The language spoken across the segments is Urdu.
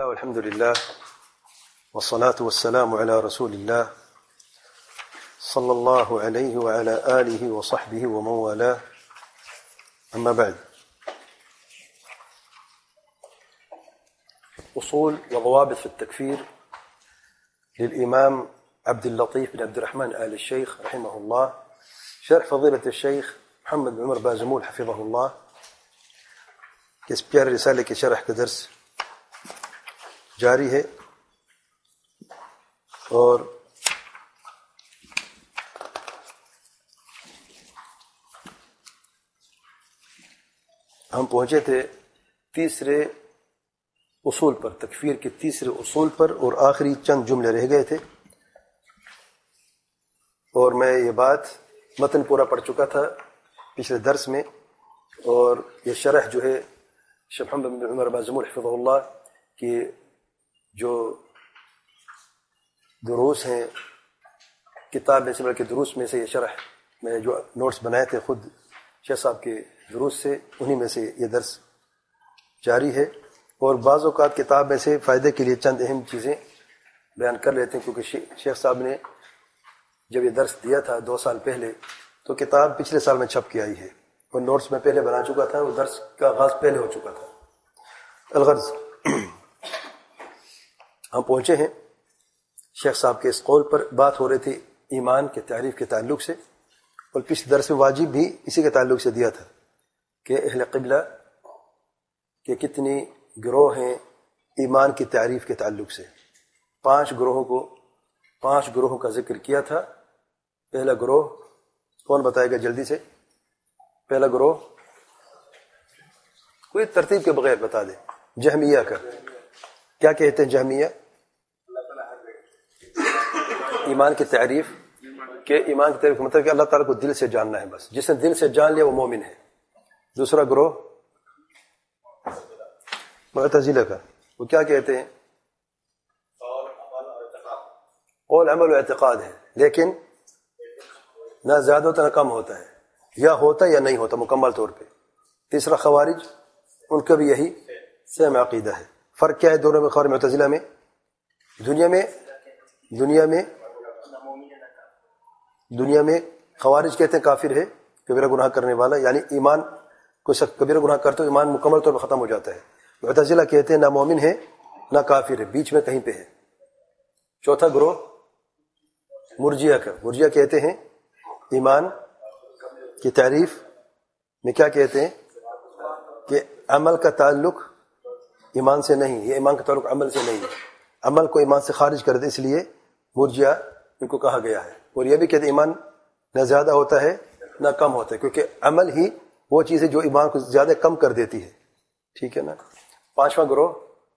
والحمد لله والصلاة والسلام على رسول الله صلى الله عليه وعلى آله وصحبه ومن والاه أما بعد. أصول وضوابط في التكفير للإمام عبد اللطيف بن عبد الرحمن آل الشيخ رحمه الله، شرح فضيلة الشيخ محمد بن عمر بازمول حفظه الله، کہ اس پیارے رسالے کے شرح کا درس جاری ہے. اور ہم پہنچے تھے تیسرے اصول پر، تکفیر کے تیسرے اصول پر، اور آخری چند جملے رہ گئے تھے. اور میں یہ بات متن پورا پڑھ چکا تھا پچھلے درس میں، اور یہ شرح جو ہے شیخ محمد بن عمر بازمول حفظہ اللہ کی جو دروس ہیں کتاب میں سے، بلکہ دروس میں سے یہ شرح میں جو نوٹس بنائے تھے خود شیخ صاحب کے دروس سے، انہی میں سے یہ درس جاری ہے. اور بعض اوقات کتاب میں سے فائدے کے لیے چند اہم چیزیں بیان کر لیتے ہیں، کیونکہ شیخ صاحب نے جب یہ درس دیا تھا 2 سال پہلے تو کتاب پچھلے سال میں چھپ کے آئی ہے، اور نوٹس میں پہلے بنا چکا تھا، وہ درس کا آغاز پہلے ہو چکا تھا. الغرض ہم پہنچے ہیں شیخ صاحب کے اس قول پر. بات ہو رہی تھی ایمان کے تعریف کے تعلق سے، اور پچھلے درس میں واجب بھی اسی کے تعلق سے دیا تھا کہ اہل قبلہ کے کتنی گروہ ہیں ایمان کی تعریف کے تعلق سے. 5 گروہوں کا ذکر کیا تھا. پہلا گروہ کون بتائے گا جلدی سے؟ پہلا گروہ کوئی ترتیب کے بغیر بتا دے. جہمیہ کا کیا کہتے ہیں؟ جہمیہ ایمان کی تعریف کہ ایمان کی تعریف کا مطلب کہ اللہ تعالیٰ کو دل سے جاننا ہے، بس جس نے دل سے جان لیا وہ مومن ہے. دوسرا گروہ معتزلہ کا، وہ کیا کہتے ہیں؟ قول عمل و اعتقاد ہے، لیکن نہ زیادہ ہوتا نہ کم ہوتا ہے، یا ہوتا یا نہیں ہوتا مکمل طور پہ. تیسرا خوارج، ان کا بھی یہی سیم عقیدہ ہے. فرق کیا ہے دونوں میں؟ خوارج معتزلہ میں دنیا میں خوارج کہتے ہیں کافر ہے، کبیرہ گناہ کرنے والا، یعنی ایمان کوئی شخص کبیرہ گناہ کرتے ایمان مکمل طور پر ختم ہو جاتا ہے. معتزلہ کہتے ہیں نہ مومن ہے نہ کافر ہے، بیچ میں کہیں پہ ہے. چوتھا گروہ مرجیہ کا. مرجیہ کہتے ہیں ایمان کی تعریف میں کیا کہتے ہیں کہ عمل کا تعلق ایمان سے نہیں، یہ ایمان کا تعلق عمل سے نہیں ہے، عمل کو ایمان سے خارج کر دے، اس لیے مرجیہ ان کو کہا گیا ہے. اور یہ بھی کہتے ہیں ایمان نہ زیادہ ہوتا ہے نہ کم ہوتا ہے، کیونکہ عمل ہی وہ چیز ہے جو ایمان کو زیادہ کم کر دیتی ہے. ٹھیک ہے نا؟ 5واں گروہ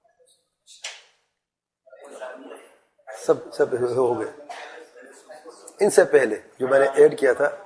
سب ہو گئے. ان سے پہلے جو میں نے ایڈ کیا تھا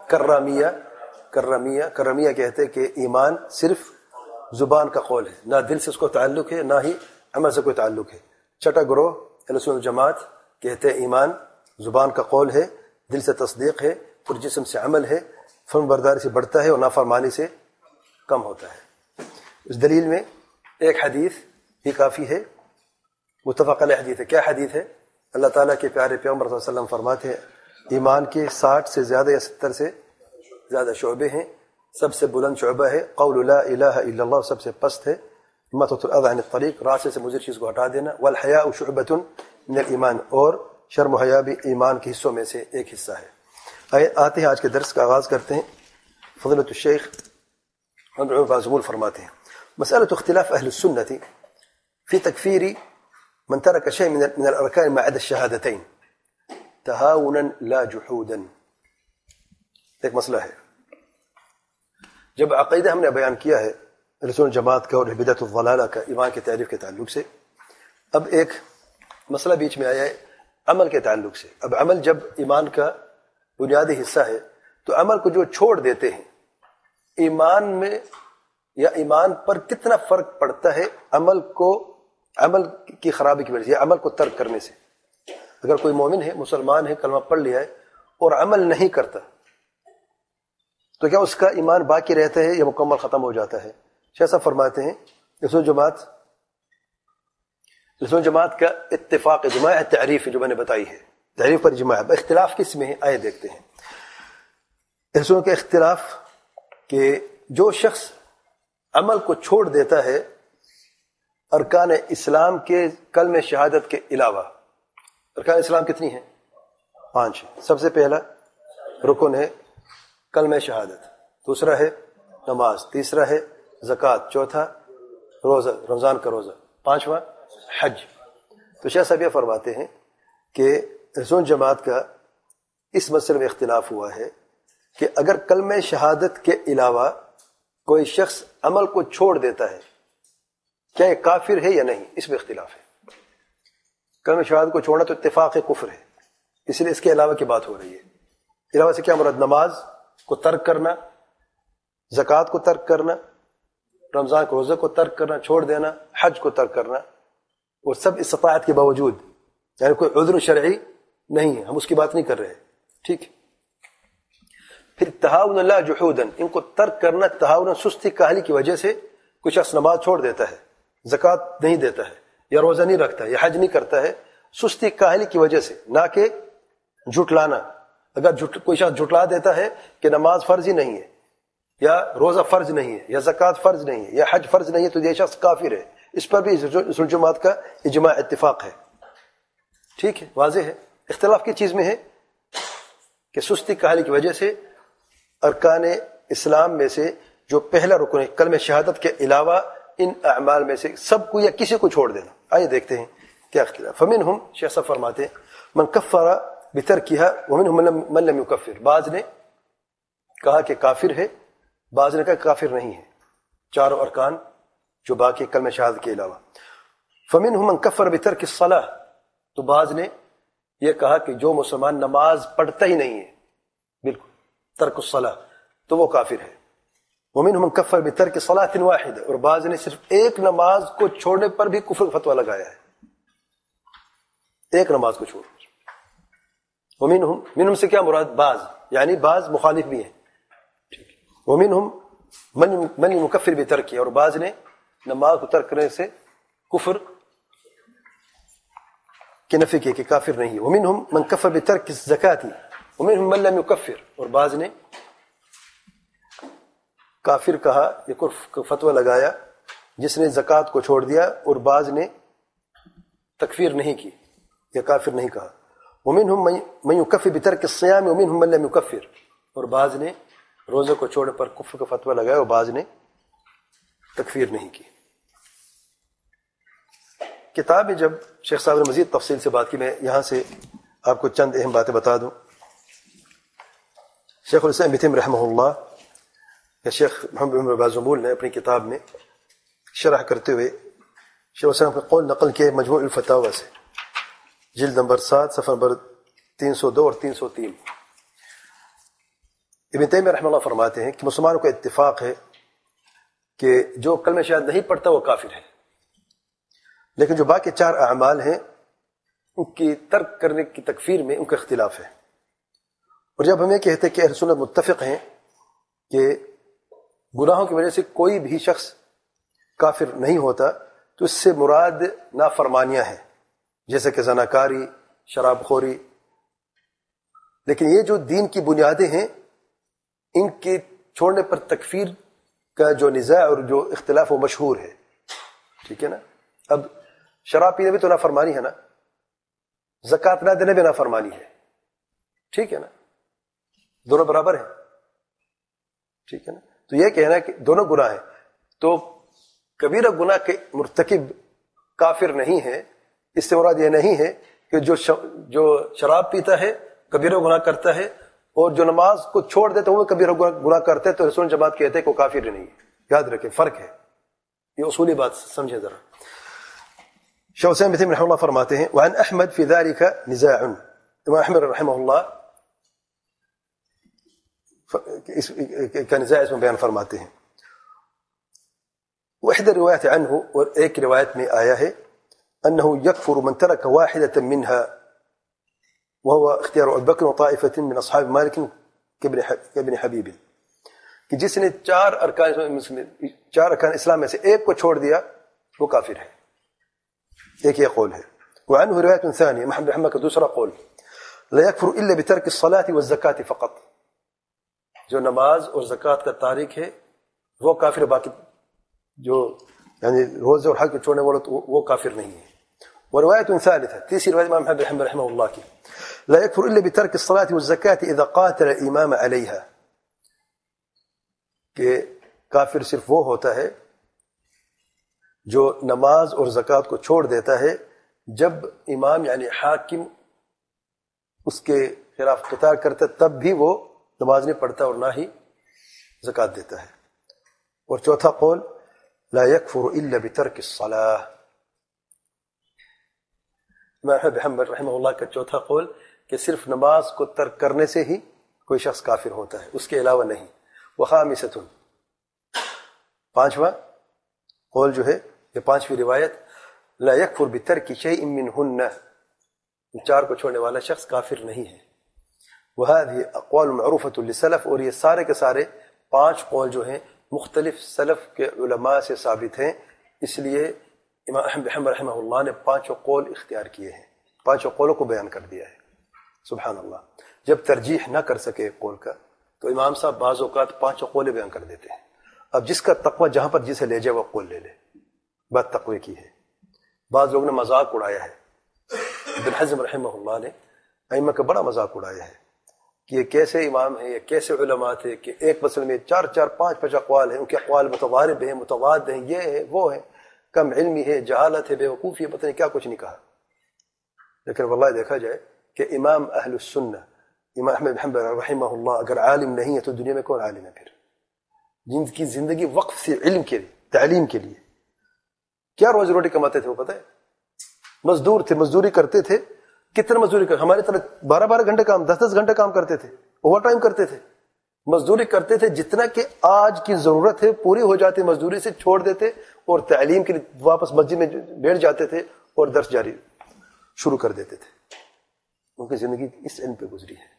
کرمیہ کہتے ہیں کہ ایمان صرف زبان کا قول ہے، نہ دل سے اس کو تعلق ہے نہ ہی عمل سے کوئی تعلق ہے. چھٹا گروہ اہل سنت والجماعت کہتے ہیں ایمان زبان کا قول ہے، دل سے تصدیق ہے، اور جسم سے عمل ہے، فرمان برداری سے بڑھتا ہے اور نافرمانی سے کم ہوتا ہے. اس دلیل میں ایک حدیث بھی کافی ہے، متفق علیہ حدیث ہے. کیا حدیث ہے؟ اللہ تعالیٰ کے پیارے پیغمبر صلی اللہ علیہ وسلم فرماتے ہیں ایمان کے 60 سے زیادہ یا 70 سے زیادہ شعبے ہیں. سب سے بلند شعبہ ہے قول لا الہ الا اللہ، سب سے پست ہے اماطۃ الاذى عن الطریق، راستے سے مضر چیز کو ہٹا دینا. والحیاء شعبۃ من الایمان، اور شرم و حیا بھی ایمان کے حصوں میں سے ایک حصہ ہے. آتے ہیں آج کے درس کا آغاز کرتے ہیں. فضیلۃ الشیخ محمد عمر بازمول فرماتے ہیں مسألة اختلاف اہل السنة في تكفير من ترك شيء من الاركان ما عدا الشهادتين تهاونا لا جحودا. ایک مسئلہ ہے، جب عقیدہ ہم نے بیان کیا ہے اہل سنت جماعت کا اور بدعت الضلالہ کا ایمان کے تعریف کے تعلق سے، اب ایک مسئلہ بیچ میں آیا ہے عمل کے تعلق سے. اب عمل جب ایمان کا بنیادی حصہ ہے تو عمل کو جو چھوڑ دیتے ہیں، ایمان میں یا ایمان پر کتنا فرق پڑتا ہے عمل کی خرابی کی وجہ سے، یا عمل کو ترک کرنے سے. اگر کوئی مومن ہے، مسلمان ہے، کلمہ پڑھ لیا ہے اور عمل نہیں کرتا تو کیا اس کا ایمان باقی رہتا ہے یا مکمل ختم ہو جاتا ہے؟ شیخ صاحب فرماتے ہیں اصول جماعت رسول جماعت کا اتفاق اجماع ہے، تعریف جو میں نے بتائی ہے، تعریف پر اجماع ہے۔ اختلاف کس میں ہے آئے دیکھتے ہیں۔ رسول کا اختلاف کہ جو شخص عمل کو چھوڑ دیتا ہے ارکان اسلام کے کلمہ شہادت کے علاوہ، ارکان اسلام کتنی ہیں؟ 5۔ سب سے پہلا رکن ہے کلمہ شہادت، دوسرا ہے نماز، تیسرا ہے زکوٰۃ، چوتھا روزہ، رمضان کا روزہ، 5واں حج۔ تو شیخ صاحب یہ فرماتے ہیں کہ رسول جماعت کا اس مسئلے میں اختلاف ہوا ہے کہ اگر کلمہ شہادت کے علاوہ کوئی شخص عمل کو چھوڑ دیتا ہے کیا یہ کافر ہے یا نہیں، اس میں اختلاف ہے۔ کلمہ شہادت کو چھوڑنا تو اتفاق کفر ہے، اس لیے اس کے علاوہ کی بات ہو رہی ہے۔ علاوہ سے کیا مراد؟ نماز کو ترک کرنا، زکوٰۃ کو ترک کرنا، رمضان کے روزے کو ترک کرنا، چھوڑ دینا، حج کو ترک کرنا، اور سب استطاعت کے باوجود، یعنی کوئی عذر شرعی نہیں ہے، ہم اس کی بات نہیں کر رہے، ٹھیک۔ پھر تہاون لا جحودا، ان کو ترک کرنا تہاون سستی کاہلی کی وجہ سے کچھ شخص نماز چھوڑ دیتا ہے، زکوٰۃ نہیں دیتا ہے، یا روزہ نہیں رکھتا ہے، یا حج نہیں کرتا ہے، سستی کاہلی کی وجہ سے، نہ کہ جھٹلانا۔ اگر کوئی شخص جھٹلا دیتا ہے کہ نماز فرض ہی نہیں ہے، یا روزہ فرض نہیں ہے، یا زکوٰۃ فرض نہیں ہے، یا حج فرض نہیں ہے، تو یہ شخص کافر ہے۔ اس پر بھی رسول جماعت کا اجماع اتفاق ہے، ٹھیک ہے، واضح ہے۔ اختلاف کی چیز میں ہے کہ سستی کاہلی کی وجہ سے ارکان اسلام میں سے جو پہلا رکن ہے کلمہ شہادت کے علاوہ ان اعمال میں سے سب کو یا کسی کو چھوڑ دینا۔ آئیے دیکھتے ہیں کیا اختلاف۔ فمنہم، شیخ صاحب فرماتے ہیں، من کفر بترکها ومنہم من لم یکفر، بعض نے کہا کہ کافر ہے، بعض نے کہا کافر نہیں ہے، چاروں ارکان جو باقی کلمہ شہادت کے علاوہ۔ فمنہم من کفر بترک الصلاۃ، تو بعض نے یہ کہا کہ جو مسلمان نماز پڑھتا ہی نہیں ہے، بالکل ترک الصلاۃ، تو وہ کافر ہے۔ ومنہم من کفر بترک صلاۃ واحدہ، اور بعض نے صرف ایک نماز کو چھوڑنے پر بھی کفر فتویٰ لگایا ہے، ایک نماز کو چھوڑ۔ ومنہم، منہم سے کیا مراد؟ بعض، یعنی بعض مخالف بھی ہیں، ومنہم من یکفر بترک، اور بعض نے نماز کو ترک کرنے سے کفر کی نفی کی کہ کافر نہیں ہے۔ ومنہم من کفر بترک الزکاۃ ومنہم من لم یکفر، اور بعض نے کافر کہا، یہ کفر فتویٰ لگایا جس نے زکوٰۃ کو چھوڑ دیا، اور بعض نے تکفیر نہیں کی یا کافر نہیں کہا۔ ومنہم من یکفر بترک الصیام ومنہم من لم یکفر، اور بعض نے روزے کو چھوڑنے پر کفر کا فتویٰ لگایا اور بعض نے تکفیر نہیں کی۔ کتاب میں جب شیخ صاحب نے مزید تفصیل سے بات کی، میں یہاں سے آپ کو چند اہم باتیں بتا دوں۔ شیخ الاسلام ابن تیمیہ رحمہ اللہ یا شیخ محمد بن بازمول نے اپنی کتاب میں شرح کرتے ہوئے شیخ الاسلام کا قول نقل کیا مجموع الفتاوی سے، جلد نمبر 7 صفحہ نمبر 302 اور 303۔ ابن تیمیہ رحمہ اللہ فرماتے ہیں کہ مسلمانوں کا اتفاق ہے کہ جو کلمہ شہادت نہیں پڑھتا وہ کافر ہے، لیکن جو باقی 4 اعمال ہیں ان کی ترک کرنے کی تکفیر میں ان کا اختلاف ہے۔ اور جب ہم یہ کہتے ہیں کہ اہل سنت متفق ہیں کہ گناہوں کی وجہ سے کوئی بھی شخص کافر نہیں ہوتا، تو اس سے مراد نافرمانیاں ہیں، جیسے کہ زناکاری، شراب خوری۔ لیکن یہ جو دین کی بنیادیں ہیں ان کے چھوڑنے پر تکفیر کا جو نزاع اور جو اختلاف وہ مشہور ہے، ٹھیک ہے نا۔ اب شراب پینے بھی تو نافرمانی ہے نا، زکوٰۃ نہ دینے بھی نافرمانی ہے، ٹھیک ہے نا، دونوں برابر ہیں، ٹھیک ہے نا۔ تو یہ کہنا ہے کہ دونوں گناہ ہیں، تو کبیرہ گناہ کے مرتکب کافر نہیں ہے، اس سے مراد یہ نہیں ہے کہ جو شراب پیتا ہے کبیرہ گناہ کرتا ہے، اور جو نماز کو چھوڑ دیتا ہے وہ کبیرہ گناہ کرتا ہے تو رسول جماعت کہتے ہیں کہ وہ کافر نہیں ہے۔ یاد رکھیں، فرق ہے، یہ اصولی بات سمجھے ذرا۔ شیخ حسین بن رحمہ اللہ فرماتے ہیں وعن احمد فی ذلك نزاع، امام احمد رحمہ اللہ کا نزاع اس میں بیان فرماتے ہیں۔ واحد روایت عنہ، اور ایک روایت میں آیا ہے انه يكفر من ترك واحدة منها وهو اختیار ابو بکر وطائفة من اصحاب مالک کابن حبیب، کہ جس نے 4 ارکان اسلام میں سے ایک کو چھوڑ دیا وہ کافر ہے۔ ایک یہ قول ہے. وعنه رواية ثانية محمد احمد کا دوسرا قول لا يكفر الا بترك الصلاة والزكاة فقط. جو نماز اور زکوٰۃ کا تارک ہے وہ کافر، باقی جو یعنی روزے اور حج کو چھوڑنے والے وہ کافر نہیں ہے. ورواية ثالثة تیسری روایت امام احمد رحمہ اللہ کی لا يكفر الا بترك الصلاة والزكاة اذا قاتل الامام عليها، کہ کافر صرف وہ ہوتا ہے جو نماز اور زکوٰۃ کو چھوڑ دیتا ہے جب امام یعنی حاکم اس کے خلاف قتال کرتا تب بھی وہ نماز نہیں پڑھتا اور نہ ہی زکوٰۃ دیتا ہے. اور چوتھا قول لا يكفر الا بترك الصلاة. امام احمد حنبل رحمہ اللہ کا چوتھا قول کہ صرف نماز کو ترک کرنے سے ہی کوئی شخص کافر ہوتا ہے، اس کے علاوہ نہیں. وخامسۃ، پانچواں قول جو ہے یہ پانچویں روایت لا يكفر بترك شيء منهن، ان چار کو چھوڑنے والا شخص کافر نہیں ہے. وهذه اقوال معروفة للسلف، اور یہ سارے کے سارے پانچ قول جو ہیں مختلف سلف کے علماء سے ثابت ہیں، اس لیے امام احمد حنبل رحمہ اللہ نے پانچوں قول اختیار کیے ہیں، پانچوں قولوں کو بیان کر دیا ہے. سبحان اللہ. جب ترجیح نہ کر سکے ایک قول کا تو امام صاحب بعض اوقات پانچوں قولیں بیان کر دیتے ہیں. اب جس کا تقوی جہاں پر جسے لے جائے وہ قول لے لے، بات تقوی کی ہے. بعض لوگوں نے مذاق اڑایا ہے، ابن حزم رحمہ اللہ نے ائمہ کا بڑا مذاق اڑایا ہے کہ یہ کیسے امام ہیں، یہ کیسے علماء تھے کہ ایک مسئلے میں چار چار پانچ پانچ اقوال ہیں، ان کے اقوال متضارب ہیں، متضاد ہیں، یہ ہے وہ ہے، کم علمی ہے، جہالت ہے، بے وقوفی ہے، پتہ نہیں کیا کچھ نہیں کہا. لیکن واللہ دیکھا جائے کہ امام اہل السنہ امام احمد بن حنبل رحمہ اللہ اگر عالم نہیں ہے تو دنیا میں کون عالم ہے پھر؟ جن کی زندگی وقف سے علم کے لیے، تعلیم کے لیے. کیا روزی روٹی کماتے تھے وہ پتہ ہے؟ مزدور تھے، مزدوری کرتے تھے. کتنا مزدوری کر، ہماری طرح 12 گھنٹے کام، 10 گھنٹے کام کرتے تھے، اوور ٹائم کرتے تھے، مزدوری کرتے تھے جتنا کہ آج کی ضرورت ہے پوری ہو جاتی، مزدوری سے چھوڑ دیتے اور تعلیم کے لیے واپس مسجد میں بیٹھ جاتے تھے اور درس جاری شروع کر دیتے تھے. ان کی زندگی اس علم پہ گزری ہے.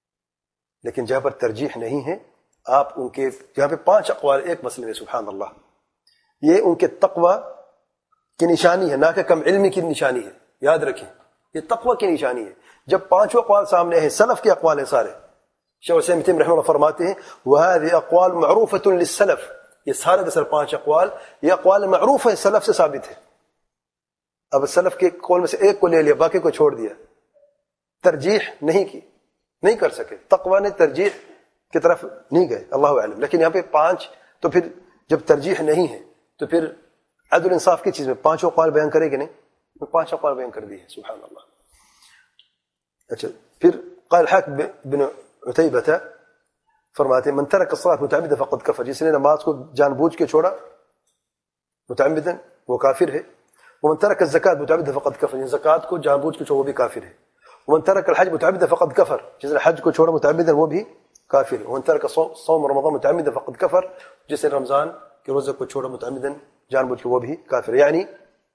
لیکن جہاں پر ترجیح نہیں ہے، آپ ان کے جہاں پہ 5 اقوال ایک مسئلے میں، سبحان اللہ، یہ ان کے تقوی کی نشانی ہے، نہ کہ کم علمی کی نشانی ہے. یاد رکھیں یہ تقوی کی نشانی ہے. جب 5 اقوال سامنے ہیں، سلف کے اقوال ہیں سارے. شیخ الاسلام ابن تیمیہ رحمہ اللہ فرماتے ہیں وهذه اقوال معروفة للسلف، یہ سارے کے سارے 5 اقوال یہ اقوال معروف ہیں، سلف سے ثابت ہے. اب سلف کے قول میں سے ایک کو لے لیا، باقی کو چھوڑ دیا، ترجیح نہیں کی، نہیں کر سکے، تقوی نے ترجیح کی طرف نہیں گئے، اللہ اعلم. لیکن یہاں پہ 5، تو پھر جب ترجیح نہیں ہے تو پھر عدل انصاف کی چیز میں 5 اقوال بیان کرے کہ نہیں؟ 5 اقوال بیان کر دیے، سبحان اللہ. اچھا، پھر قال حاکم بن عتیبہ فرماتے ہیں من ترک الصلاۃ متعمدا فقد کفر، جس نے نماز کو جان بوجھ کے چھوڑا متعمدا وہ کافر ہے. ومن ترک الزکات متعمدا فقد کفر، زکات کو جان بوجھ کے چھوڑا وہ بھی کافر ہے. ومن ترک الحج متعمدا فقد کفر، جس نے حج کو چھوڑا متعمدا وہ بھی کافر ہے. ومن ترک صوم رمضان متعمدا فقد کفر، جس نے رمضان کے روزے کو چھوڑا متعمدا جان بوجھ کے وہ بھی کافر ہے. یعنی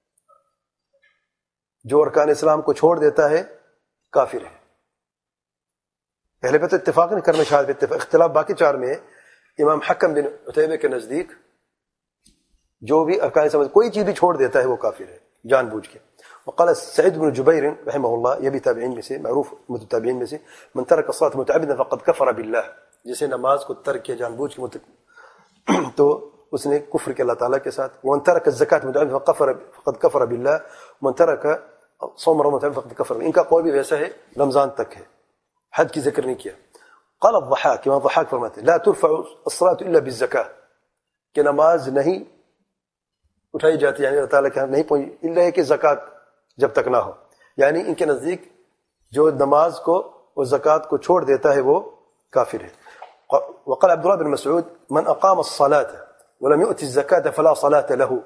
جو ارکان اسلام کو چھوڑ دیتا ہے کافر ہے. پہلے پہ تو اتفاق نہیں کرنا، شاید اتفاق، اختلاف باقی 4 میں ہے. امام حکم بن عتیبہ کے نزدیک جو بھی ارکان سمجھ کوئی چیز بھی چھوڑ دیتا ہے وہ کافر ہے جان بوجھ کے. وقال سعید بن جبیر رحمہ اللہ، یہ بھی تابعین میں سے، معروف متابعین میں سے، من ترک الصلاۃ متعمدا فقد کفر باللہ، جسے نماز کو ترک کیا جان بوجھ کے تو اس نے کفر کیا اللہ تعالیٰ کے ساتھ. ومن ترک الزکات متعمدا فقد کفر باللہ، ومن ترک صوم رمضان متعمدا فقد کفر. ان کا قول بھی ویسا ہے، رمضان تک ہے، حج کی ذکر نہیں کیا. قال الضحاک، امام ضحاک فرماتے لا ترفع الصلاة الا بالزکاة، کہ نماز نہیں اٹھائی جاتی، یعنی اللہ تعالیٰ کے ہاں نہیں پہنچی الا کہ زکوٰۃ جب تک نہ ہو. یعنی ان کے نزدیک جو نماز کو اور زکوٰۃ کو چھوڑ دیتا ہے وہ کافر ہے. وقال عبد الله بن مسعود من اقام الصلاة ولم يؤت الزکاة فلا صلاة له،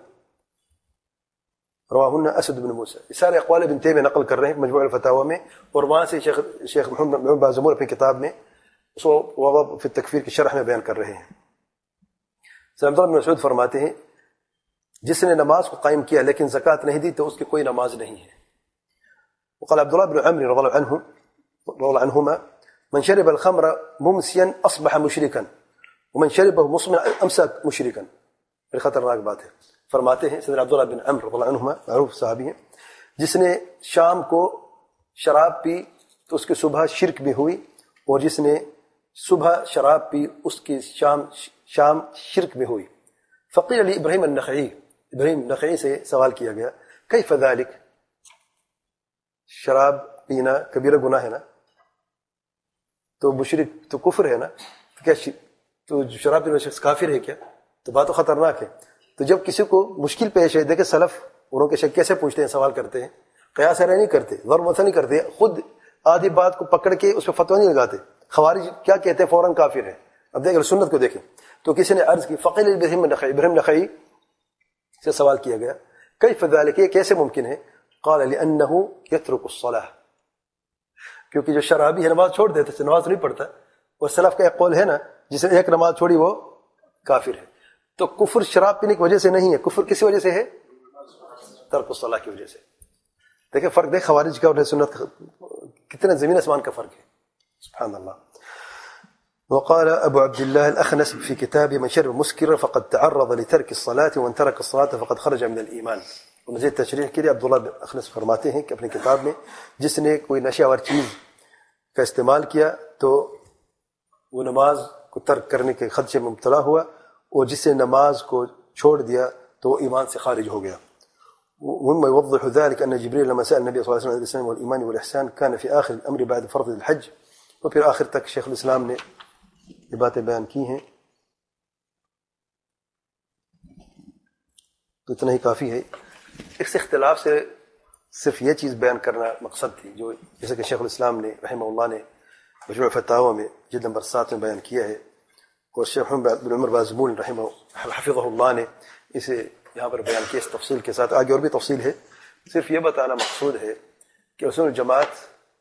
رواہن اسد بن موسیٰ. یہ سارے اقوال ابن تیمیہ نقل کر رہے ہیں مجموع الفتاوی میں، اور وہاں سے شیخ محمد بازمول اپنی کتاب میں اس کو وضع فی التکفیر کی شرح میں بیان کر رہے ہیں. عبد اللہ بن مسعود فرماتے ہیں جس نے نماز کو قائم کیا لیکن زکوٰۃ نہیں دی تو اس کی کوئی نماز نہیں ہے. وقال عبد الله بن عمرو رضي الله عنهما من شرب الخمر ممسيا اصبح مشركا ومن شربه مصمنا امسى مشركا. یہ خطرناک بات ہے. فرماتے ہیں سیدنا عبداللہ بن عمرو رضی اللہ عنہما، معروف صحابی ہیں، جس نے شام کو شراب پی تو اس کی صبح شرک بھی ہوئی، اور جس نے صبح شراب پی اس کی شام شرک بھی ہوئی۔ فقیل علی ابراہیم النخعی، ابراہیم نخعی سے سوال کیا گیا کیف ذلک، شراب پینا کبیرہ گناہ ہے نا، تو مشرک تو کفر ہے نا، کیا تو شراب پینے والا شخص کافر ہے کیا؟ تو بات تو خطرناک ہے۔ تو جب کسی کو مشکل پیش ہے، دیکھیں سلف انہوں کے شک کیسے پوچھتے ہیں، سوال کرتے ہیں، قیاس رائے نہیں کرتے، ضرب مثل نہیں کرتے، خود آدھی بات کو پکڑ کے اس پہ فتویٰ نہیں لگاتے۔ خوارج کیا کہتے ہیں؟ فوراً کافر ہے۔ اب دیکھیں سنت کو دیکھیں، تو کسی نے عرض کی فقیل ابراہیم نخعی، ابراہیم نخعی سے سوال کیا گیا کیف ذلک، یہ کیسے ممکن ہے؟ قال لأنه يترك الصلاة، کیونکہ جو شرابی ہے نماز چھوڑ دیتا ہے، نماز نہیں پڑھتا، اور سلف کا ایک قول ہے نا جس نے ایک نماز چھوڑی وہ کافر ہے۔ تو کفر شراب پینے کی وجہ سے نہیں ہے، کفر کسی وجہ سے ہے؟ ترک الصلاۃ کی وجہ سے۔ دیکھیں فرق دیکھ خوارج کا اور سنت کا کتنا زمین آسمان کا فرق ہے، سبحان اللہ۔ وقال ابو عبد الله الاخنس في كتابه من شرب مسكرا فقد تعرض لترك الصلاة ومن ترك الصلاة فقد خرج من الإيمان۔ مزید تشریح کے لیے عبداللہ بن اخنس فرماتے ہیں کہ اپنی کتاب میں جس نے کوئی نشہ آور چیز کا استعمال کیا تو وہ نماز کو ترک کرنے کے خدشے میں مبتلا ہوا، اور جس نے نماز کو چھوڑ دیا تو وہ ایمان سے خارج ہو گیا۔ ومما يوضح ذلك أن جبريل لما سأل النبي صلى الله عليه وسلم عن الإسلام والإيمان والإحسان كان في آخر الأمر بعد فرض الحج، اور پھر آخر تک شیخ الاسلام نے یہ باتیں بیان کی ہیں، تو اتنا ہی کافی ہے۔ اس اختلاف سے صرف یہ چیز بیان کرنا مقصد تھی، جو جیسے کہ شیخ الاسلام نے رحمہ اللہ نے مجموع فتاوی میں جلد نمبر 7 میں بیان کیا ہے، اور شیخ محمد بن عمر بازمول رحمہ حفظہ اللہ نے اسے یہاں پر بیان کیا اس تفصیل کے ساتھ۔ آگے اور بھی تفصیل ہے، صرف یہ بتانا مقصود ہے کہ اصول الجماعت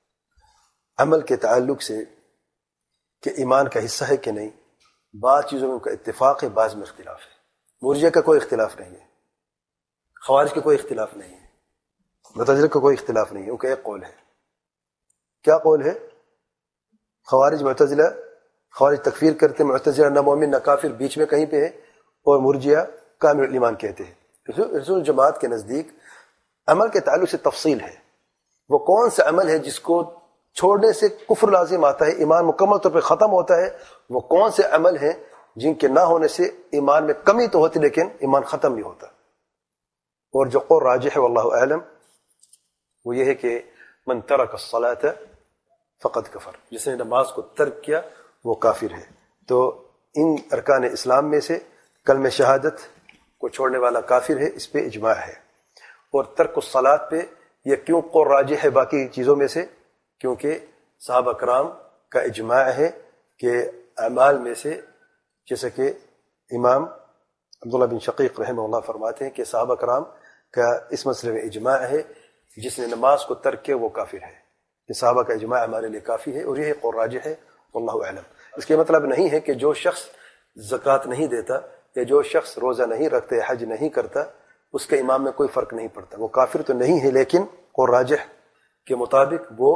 عمل کے تعلق سے کہ ایمان کا حصہ ہے کہ نہیں، بعض چیزوں میں ان کا اتفاق ہے، بعض میں اختلاف ہے۔ مرجئہ کا کوئی اختلاف نہیں ہے، خوارج کا کوئی اختلاف نہیں ہے، معتزلہ کا کوئی اختلاف نہیں ہے، ان کا ایک قول ہے۔ کیا قول ہے؟ خوارج معتزلہ، خوارج تکفیر کرتے، معتزلہ نہ مومن نہ کافر بیچ میں کہیں پہ ہے، اور مرجئہ کامل الایمان کہتے ہیں۔ رسول جماعت کے نزدیک عمل کے تعلق سے تفصیل ہے، وہ کون سا عمل ہے جس کو چھوڑنے سے کفر لازم آتا ہے، ایمان مکمل طور پہ ختم ہوتا ہے، وہ کون سے عمل ہیں جن کے نہ ہونے سے ایمان میں کمی تو ہوتی لیکن ایمان ختم نہیں ہوتا۔ اور جو قول راجح ہے واللہ اعلم وہ یہ ہے کہ من ترک الصلاۃ فقد کفر، جس نے نماز کو ترک کیا وہ کافر ہے۔ تو ان ارکان اسلام میں سے کلمہ شہادت کو چھوڑنے والا کافر ہے، اس پہ اجماع ہے۔ اور ترک الصلاۃ پہ یہ کیوں قول راجح ہے باقی چیزوں میں سے؟ کیونکہ صحابہ کرام کا اجماع ہے کہ اعمال میں سے، جیسے کہ امام عبداللہ بن شقیق رحمہ اللہ فرماتے ہیں کہ صحابہ کرام کا اس مسئلے میں اجماع ہے، جس نے نماز کو ترک کیا وہ کافر ہے، کہ صحابہ کا اجماع ہمارے لیے کافی ہے، اور یہ قول راجح ہے واللہ اعلم۔ اس کے مطلب نہیں ہے کہ جو شخص زکوٰۃ نہیں دیتا یا جو شخص روزہ نہیں رکھتا یا حج نہیں کرتا اس کے ایمان میں کوئی فرق نہیں پڑتا، وہ کافر تو نہیں ہے، لیکن قول راجح کے مطابق وہ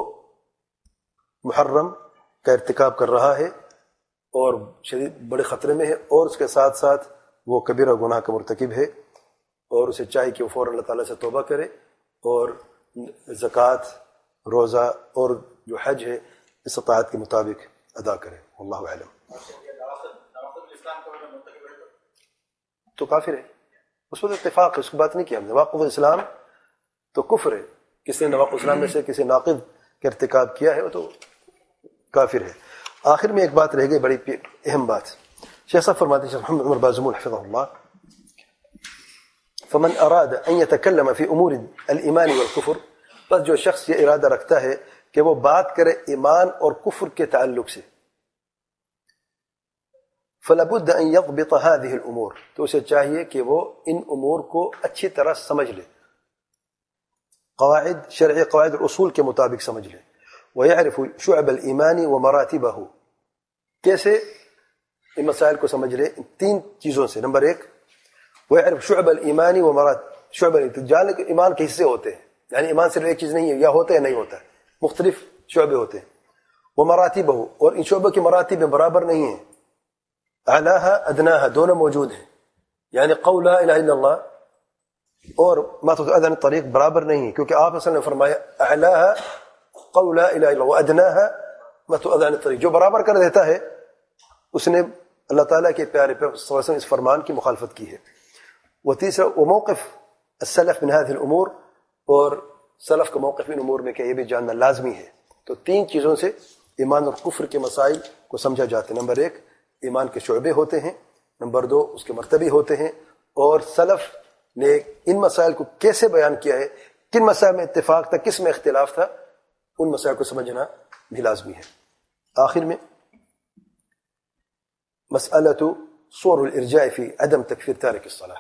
محرم کا ارتکاب کر رہا ہے اور شدید بڑے خطرے میں ہے، اور اس کے ساتھ ساتھ وہ کبیرہ گناہ کا مرتکب ہے، اور اسے چاہیے کہ وہ فوراً اللہ تعالیٰ سے توبہ کرے اور زکوٰۃ، روزہ اور جو حج ہے استطاعت کے مطابق ادا کرے، واللہ اعلم۔ تو کافر ہے، اس وقت اتفاق ہے، اس کی بات نہیں کی ہم نے۔ نواقض الاسلام تو کفر ہے، کسی نے نواقض الاسلام میں سے کسی ناقض کا ارتکاب کیا ہے وہ تو کافر ہے۔ آخر میں ایک بات رہ گئی، بڑی اہم بات، شیخ صاحب فرماتے ہیں، شیخ محمد عمر بازمول حفظہ اللہ، فمن اراد ان يتكلم في امور الايمان والكفر، بس جو شخص یہ ارادہ رکھتا ہے کہ وہ بات کرے ایمان اور کفر کے تعلق سے، فلابد ان يضبط هذه الامور، تو اسے چاہیے کہ وہ ان امور کو اچھی طرح سمجھ لے، قواعد شرعی، قواعد اور اصول کے مطابق سمجھ لے، ويعرف شعب الایمان ومراتبه، کیسے ان مسائل کو سمجھ لے؟ تین چیزوں سے۔ نمبر ایک، ويعرف شعب الایمان ومراتب، شعب جاننے کے ایمان کے حصے ہوتے ہیں، یعنی ایمان صرف ایک چیز نہیں ہے، یا ہوتا ہے نہیں ہوتا ہے، مختلف شعبے ہوتے ہیں، ومراتبه، اور ان شعبوں کی مراتب برابر نہیں ہیں، اعلیها ادناها، دونوں موجود ہیں، یعنی قول لا الہ الا اللہ اور ما تؤذن طریق برابر نہیں ہے، کیونکہ آپ اصل نے فرمایا اعلاها قول لا الہ الا اللہ وادناها ما تؤذن طریق، جو برابر کر دیتا ہے اس نے اللہ تعالیٰ کے پیارے پیغمبر صلی اللہ علیہ وسلم اس فرمان کی مخالفت کی ہے۔ وتیسرا وموقف السلف من هذه الامور، اور سلف کا موقف ان امور میں کہ یہ بھی جاننا لازمی ہے۔ تو تین چیزوں سے ایمان اور کفر کے مسائل کو سمجھا جاتا ہے۔ نمبر 1 ایمان کے شعبے ہوتے ہیں، نمبر 2 اس کے مرتبے ہوتے ہیں، اور سلف نے ان مسائل کو کیسے بیان کیا ہے، کن مسائل میں اتفاق تھا، کس میں اختلاف تھا، ان مسائل کو سمجھنا بھی لازمی ہے۔ آخر میں مسئلۃ صور الارجاء فی عدم تکفیر تارک الصلاۃ،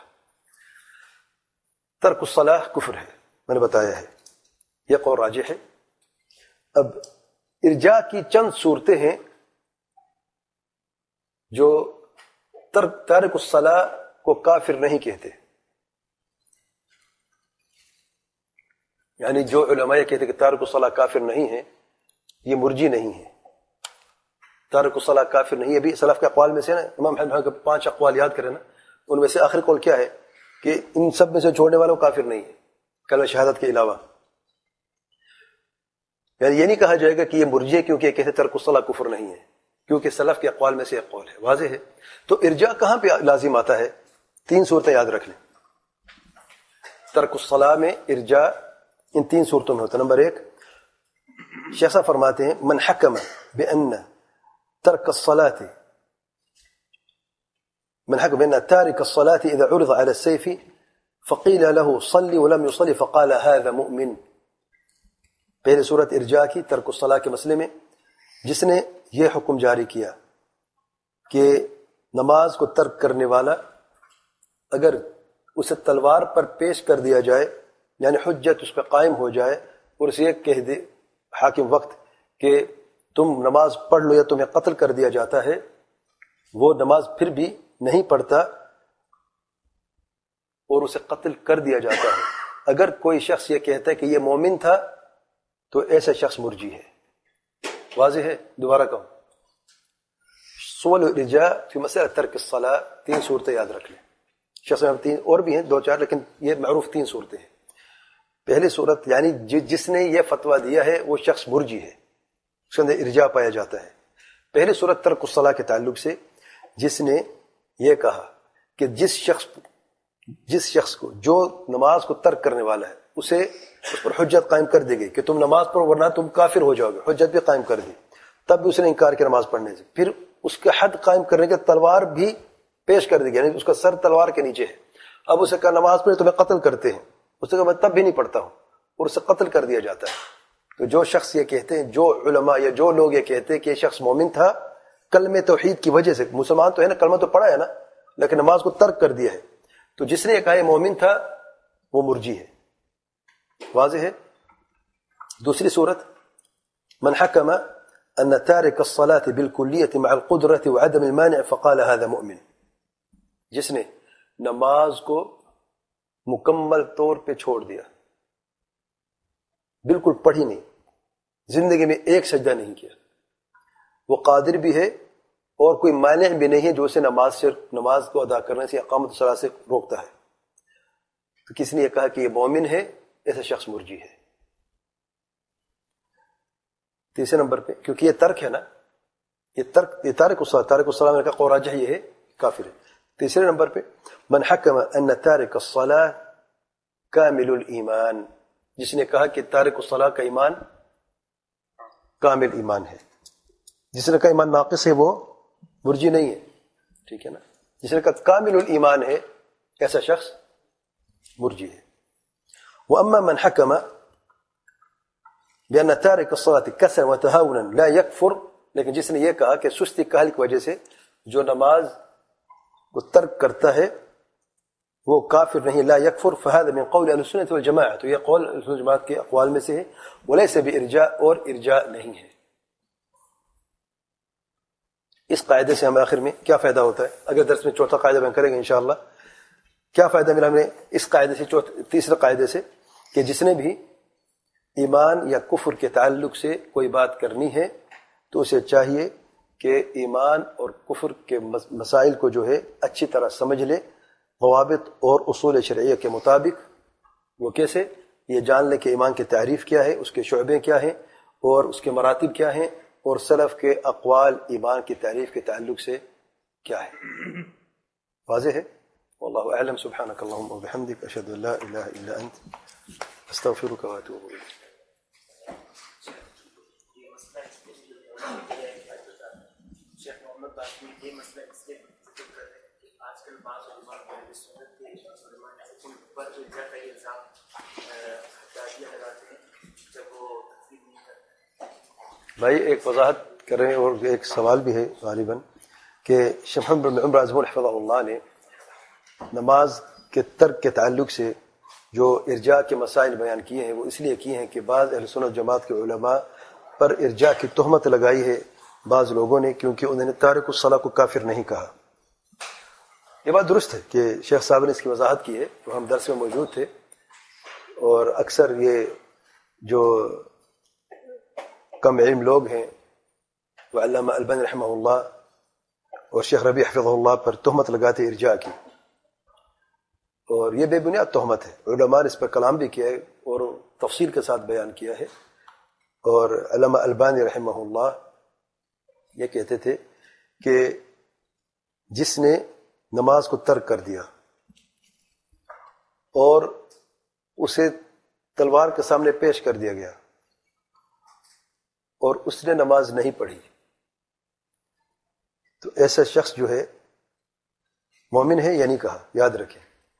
ترک الصلاۃ کفر ہے، میں نے بتایا ہے، یہ قول راجح ہے۔ اب ارجاء کی چند صورتیں ہیں جو تارک الصلاۃ کو کافر نہیں کہتے، یعنی جو علماء کہتے کہ تارک الصلاۃ کافر نہیں ہے، یہ مرجی نہیں ہے، تارک الصلاۃ کافر نہیں ہے۔ ابھی سلف کے اقوال میں سے نا امام احمد کے 5 اقوال یاد کریں نا، ان میں سے آخری قول کیا ہے کہ ان سب میں سے چھوڑنے والا کافر نہیں ہے کلمہ شہادت کے علاوہ، یعنی یہ نہیں کہا جائے گا کہ یہ مرجی ہے کیونکہ یہ کہتے ترک الصلاۃ کفر نہیں ہے، کیونکہ سلف کے اقوال میں سے ایک قول ہے، واضح ہے۔ تو ارجاء کہاں پہ لازم آتا ہے؟ 3 صورتیں یاد رکھ لیں، ترک الصلاۃ میں ارجاء ان 3 صورتوں میں ہوتا ہے۔ نمبر 1 شیخ صاحب فرماتے ہیں من حکم بأن ترک الصلاۃ من حكم بأن تارك الصلاة إذا عرض على السيف فقيل له صلي ولم يصلي فقال هذا مؤمن۔ پہلے صورت ارجاء کی ترک الصلاۃ کے مسئلے میں جس نے یہ حکم جاری کیا کہ نماز کو ترک کرنے والا اگر اسے تلوار پر پیش کر دیا جائے، یعنی حجت اس پہ قائم ہو جائے اور اسے کہہ دے حاکم وقت کہ تم نماز پڑھ لو یا تمہیں قتل کر دیا جاتا ہے، وہ نماز پھر بھی نہیں پڑھتا اور اسے قتل کر دیا جاتا ہے، اگر کوئی شخص یہ کہتا ہے کہ یہ مومن تھا تو ایسا شخص مرجی ہے۔ واضح ہے؟ دوبارہ کہوں، صور الارجاء فی مسئلہ ترک الصلاۃ 3 صورتیں یاد رکھ لیں، شخص میں 3 اور بھی ہیں 2-4 لیکن یہ معروف 3 صورتیں ہیں۔ پہلی صورت یعنی جس نے یہ فتویٰ دیا ہے وہ شخص مرجی ہے، اس کے اندر ارجاء پایا جاتا ہے۔ پہلی صورت ترک الصلاۃ کے تعلق سے جس نے یہ کہا کہ جس شخص کو جو نماز کو ترک کرنے والا ہے اسے اس پر حجت قائم کر دی گئی کہ تم نماز پڑھو ورنہ تم کافر ہو جاؤ گے، حجت بھی قائم کر دی، تب بھی اس نے انکار کیا نماز پڑھنے سے، پھر اس کے حد قائم کرنے کے تلوار بھی پیش کر دی گئی، یعنی اس کا سر تلوار کے نیچے ہے، اب اسے کہا نماز پڑھے تمہیں قتل کرتے ہیں، اس نے کہا میں تب بھی نہیں پڑھتا ہوں، اور اسے قتل کر دیا جاتا ہے۔ تو جو شخص یہ کہتے ہیں، جو علماء یا جو لوگ یہ کہتے ہیں کہ یہ شخص مومن تھا کلمہ توحید کی وجہ سے، مسلمان تو ہے نا، کلمہ تو پڑھا ہے نا، لیکن نماز کو ترک کر دیا ہے، تو جس نے یہ کہا یہ مومن تھا وہ مرجی ہے۔ واضح ہے؟ دوسری صورت من حکم ان تارک الصلاة بالکلیۃ مع القدرة وعدم المانع فقال هذا مؤمن، جس نے نماز کو مکمل طور پہ چھوڑ دیا، بالکل پڑھی نہیں، زندگی میں ایک سجدہ نہیں کیا، وہ قادر بھی ہے اور کوئی مانع بھی نہیں ہے جو اسے نماز کو ادا کرنے سے اقامت الصلاۃ سے روکتا ہے، تو کس نے یہ کہا کہ یہ مومن ہے، ایسا شخص مرجی ہے۔ تیسرے نمبر پہ کیونکہ یہ ترک ہے نا، یہ تارک الصلاۃ میں کا قول راجح یہ ہے کافر ہے۔ تیسرے نمبر پہ من حکم ان تارک الصلاۃ کامل الایمان، جس نے کہا کہ تارک الصلاۃ کا ایمان کامل ایمان ہے، جس نے کہا ایمان ناقص ہے وہ مرجی نہیں ہے، ٹھیک ہے نا، جس نے کہا کامل الایمان ہے ایسا شخص مرجی ہے۔ واما من حکم بأن تارک الصلاۃ کسلا وتہاونا لا یکفر، لیکن جس نے یہ کہا کہ سستی کاہل کی وجہ سے جو نماز کو ترک کرتا ہے وہ کافر نہیں، لا یکفر، فهذا من قول اہل السنۃ والجماعۃ، تو یہ قول اہل السنۃ والجماعت کے اقوال میں سے ہے، ولیس بارجاء، اور ارجاء نہیں ہے۔ اس قاعدے سے ہمیں آخر میں کیا فائدہ ہوتا ہے؟ اگر درس میں چوتھا قاعدہ بیان کریں گے انشاءاللہ، کیا فائدہ ملا ہمیں اس قاعدے سے، تیسرے قاعدے سے، کہ جس نے بھی ایمان یا کفر کے تعلق سے کوئی بات کرنی ہے تو اسے چاہیے کہ ایمان اور کفر کے مسائل کو جو ہے اچھی طرح سمجھ لے، ضوابط اور اصول شرعیہ کے مطابق، وہ کیسے؟ یہ جان لیں کہ ایمان کی تعریف کیا ہے، اس کے شعبے کیا ہیں اور اس کے مراتب کیا ہیں، اور سلف کے اقوال ایمان کی تعریف کے تعلق سے کیا ہے. واضح ہے؟ واللہ اعلم. سبحانک اللہم وبحمدک، اشہد ان لا الہ الا انت، استغفرک واتوب الیک. شیخ محمد باقی یہ مسئلہ اس لیے ذکر کر رہے ہیں کہ آج کل بعض علماء اہل سنت کے علماء ان پر ارجاء کا یہ الزام حدادیہ لگاتے ہیں جب وہ تکفیر نہیں کرتے. بھائی ایک وضاحت کریں اور ایک سوال بھی ہے غالباً کہ شیخ محمد بن عمر عظمہ حفظہ اللہ نے نماز کے ترک کے تعلق سے جو ارجاء کے مسائل بیان کیے ہیں وہ اس لیے کیے ہیں کہ بعض اہل سنت جماعت کے علماء پر ارجاء کی تہمت لگائی ہے بعض لوگوں نے، کیونکہ انہوں نے تارک الصلاۃ کو کافر نہیں کہا. یہ بات درست ہے کہ شیخ صاحب نے اس کی وضاحت کی ہے، تو ہم درس میں موجود تھے، اور اکثر یہ جو کم علم لوگ ہیں وہ علامہ البانی رحمہ اللہ اور شیخ ربیع حفظہ اللہ پر تہمت لگاتے ارجاء کی، اور یہ بے بنیاد تہمت ہے. علماء نے اس پر کلام بھی کیا ہے اور تفصیل کے ساتھ بیان کیا ہے. اور علامہ البانی رحمہ اللہ یہ کہتے تھے کہ جس نے نماز کو ترک کر دیا اور اسے تلوار کے سامنے پیش کر دیا گیا اور اس نے نماز نہیں پڑھی، تو ایسا شخص جو ہے مومن ہے یا نہیں کہا؟ یاد رکھیں،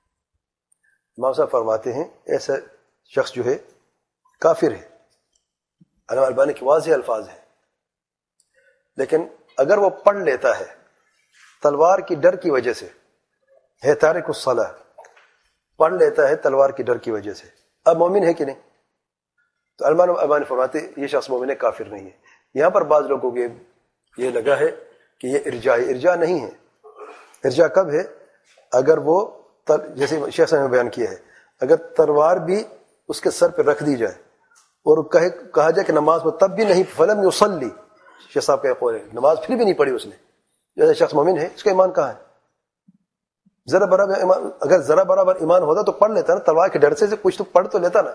امام صاحب فرماتے ہیں ایسا شخص جو ہے کافر ہے. علامہ البانی کے واضح الفاظ ہیں. لیکن اگر وہ پڑھ لیتا ہے تلوار کی ڈر کی وجہ سے، ہے تارک الصلاۃ، پڑھ لیتا ہے تلوار کی ڈر کی وجہ سے، اب مومن ہے کہ نہیں؟ تو علامہ البانی فرماتے یہ شخص مومن ہے، کافر نہیں ہے. یہاں پر بعض لوگوں کے یہ لگا ہے کہ یہ ارجاء نہیں ہے. ارجاء کب ہے؟ اگر وہ جیسے شیخ صاحب نے بیان کیا ہے، اگر تلوار بھی اس کے سر پہ رکھ دی جائے اور کہا جائے کہ نماز میں تب بھی نہیں، فلم یصلی، شیخ صاحب کا قول ہے نماز پھر بھی نہیں پڑھی اس نے، جیسے شخص مومن ہے، اس کا ایمان کہاں ہے؟ ذرا برابر ایمان، اگر ذرا برابر ایمان ہوتا تو پڑھ لیتا نا، تلوار کے ڈر سے کچھ تو پڑھ تو لیتا نا،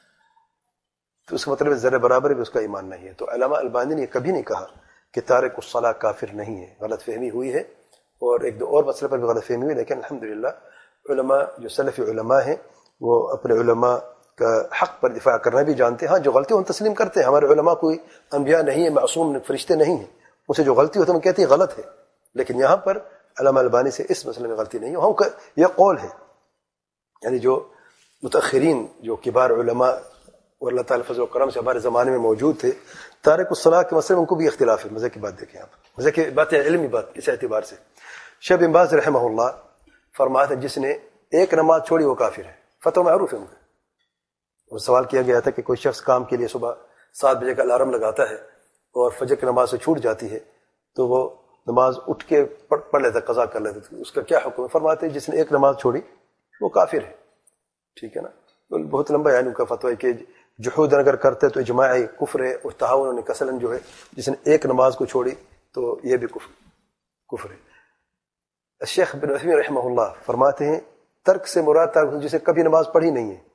تو اس کا مطلب ہے ذرا برابر بھی اس کا ایمان نہیں ہے. تو علامہ البانی نے کبھی نہیں کہا کہ تارک الصلاۃ کافر نہیں ہے. غلط فہمی ہوئی ہے، اور ایک دو اور مسئلے پر بھی غلط فہمی ہوئی، لیکن الحمدللہ علماء جو سلفی علماء ہیں وہ اپنے علماء کا حق پر دفاع کرنا بھی جانتے ہیں. ہاں جو غلطی ہم تسلیم کرتے ہیں، ہمارے علماء کوئی انبیاء نہیں ہے، معصوم فرشتے نہیں ہیں، ان سے جو غلطی ہوتی ہے ہم کہتے ہیں غلط ہے. لیکن یہاں پر علامہ البانی سے اس مسئلے میں غلطی نہیں ہے. ہم یہ قول ہے، یعنی جو متأخرین جو کبار علماء اور اللہ تعالیٰ فضل و کرم سے ہمارے زمانے میں موجود تھے، تارک الصلاۃ کے مسئلے میں ان کو بھی اختلاف ہے. مزے کی بات دیکھیں آپ، مزے کی بات ہے، علمی بات اس اعتبار سے. شیخ بن باز رحمہ اللہ فرماتے ہیں جس نے ایک نماز چھوڑی وہ کافر ہے. فتویٰ معروف ہے ان کا. وہ سوال کیا گیا تھا کہ کوئی شخص کام کے لیے صبح 7 بجے کا الارم لگاتا ہے اور فجر کی نماز سے چھوٹ جاتی ہے تو وہ نماز اٹھ کے پڑھ لیتا، قضا کر لیتا، تو اس کا کیا حکم ہے؟ فرماتے ہیں جس نے ایک نماز چھوڑی وہ کافر ہے. ٹھیک ہے نا؟ بہت لمبا ہے ان کا فتویٰ کہ جحود اگر کرتے تو اجماعی کفر ہے، اور تہاون کسلن جو ہے جس نے ایک نماز کو چھوڑی تو یہ بھی کفر ہے. الشیخ بن عثیمین رحمہ اللہ فرماتے ہیں ترک سے مراد ترک جسے کبھی نماز پڑھی نہیں ہے،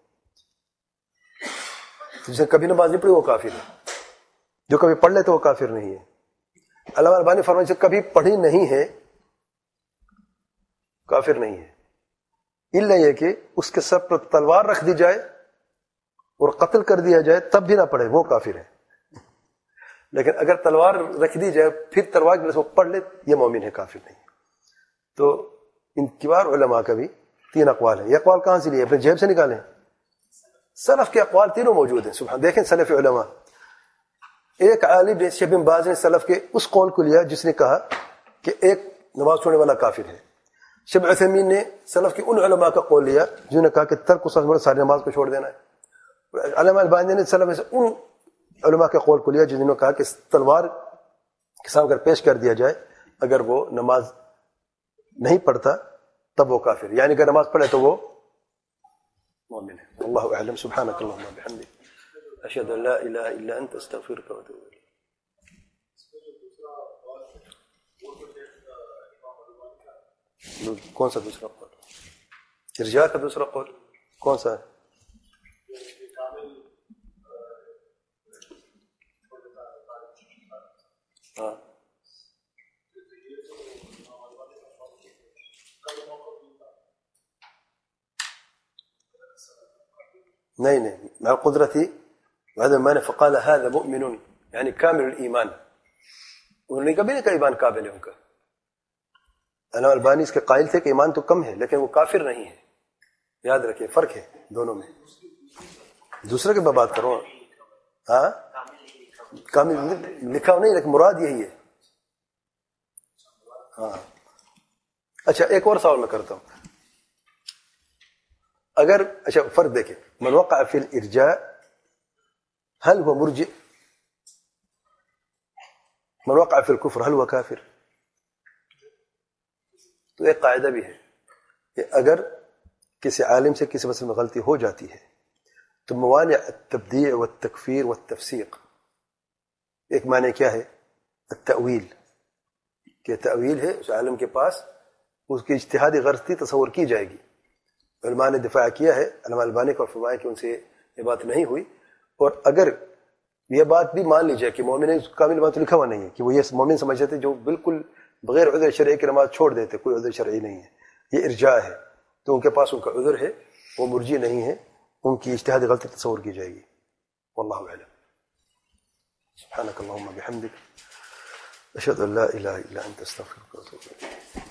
جسے کبھی نماز نہیں پڑھی وہ کافر ہے. جو کبھی پڑھ لے تو وہ کافر نہیں ہے. علامہ البانی فرماتے ہیں جسے کبھی پڑھی نہیں ہے کافر نہیں ہے، الا یہ کہ اس کے سر پر تلوار رکھ دی جائے اور قتل کر دیا جائے تب بھی نہ پڑھے وہ کافر ہے. لیکن اگر تلوار رکھ دی جائے پھر تلوار کی وجہ سے وہ پڑھ لے یہ مومن ہے، کافر نہیں. تو ان کبار علماء کا بھی 3 اقوال ہیں. یہ اقوال کہاں سے لیے؟ اپنے جیب سے نکالیں. سلف کے اقوال تینوں موجود ہیں. سبحان، دیکھیں سلف علماء. ایک عالم نے شیخ بن باز نے سلف کے اس قول کو لیا جس نے کہا کہ ایک نماز چھوڑنے والا کافر ہے. شیخ عثیمین نے سلف کے ان علماء کا قول لیا جنہوں نے کہا کہ ترک ساری نماز کو چھوڑ دینا ہے. علامہ البانی نے سلف سے ان علماء کے قول کو لیا جنہوں نے کہا کہ تلوار کے سامنے اگر پیش کر دیا جائے اگر وہ نماز نہیں پڑھتا تب وہ کافر، یعنی اگر نماز پڑھے تو وہ مومن ہے. اللہ اعلم. سبحانک اللہم وبحمدک، اشہد ان لا الہ الا انت، استغفرک واتوب الیک. کون سا دوسرا قول؟ ارجاء کا دوسرا قول کون سا ہے؟ ہاں نہیں نہیں، مع قدرتی وهذا میں نے فقال هذا مؤمن یعنی کامل الایمان، انہوں نے کبھی نہیں کہا ایمان کامل ہے ان کا. علامہ البانی اس کے قائل تھے کہ ایمان تو کم ہے لیکن وہ کافر نہیں ہے. یاد رکھیں فرق ہے دونوں میں. دوسرے کی میں بات کروں. ہاں کامل لکھا نہیں لیکن مراد یہی ہے. ہاں اچھا ایک اور سوال میں کرتا ہوں. اگر اچھا فرق دیکھیں، من وقع فی الارجاء هل هو مرجئ؟ من وقع فی الکفر هل هو کافر؟ تو ایک قاعدہ بھی ہے کہ اگر کسی عالم سے کسی مسئلے میں غلطی ہو جاتی ہے تو موانع التبدیع والتکفیر والتفسیق، ایک معنی کیا ہے؟ التأویل، کہ تأویل ہے اس عالم کے پاس، اس کی اجتہادی غلطی تصور کی جائے گی. علماء نے دفاع کیا ہے، علامہ البانی کو فرمایا کہ ان سے یہ بات نہیں ہوئی. اور اگر یہ بات بھی مان لی جائے کہ مومن کامل بات لکھا ہوا نہیں ہے، کہ وہ یہ مومن سمجھتے تھے جو بالکل بغیر عذر شرعی کی نماز چھوڑ دیتے، کوئی عذر شرعی نہیں ہے، یہ ارجاء ہے، تو ان کے پاس ان کا عذر ہے، وہ مرجی نہیں ہے، ان کی اجتہادی غلطی تصور کی جائے گی. واللہ اعلم. سبحانك اللهم وبحمدك اشهد ان لا اله الا انت استغفرك واتوب اليك.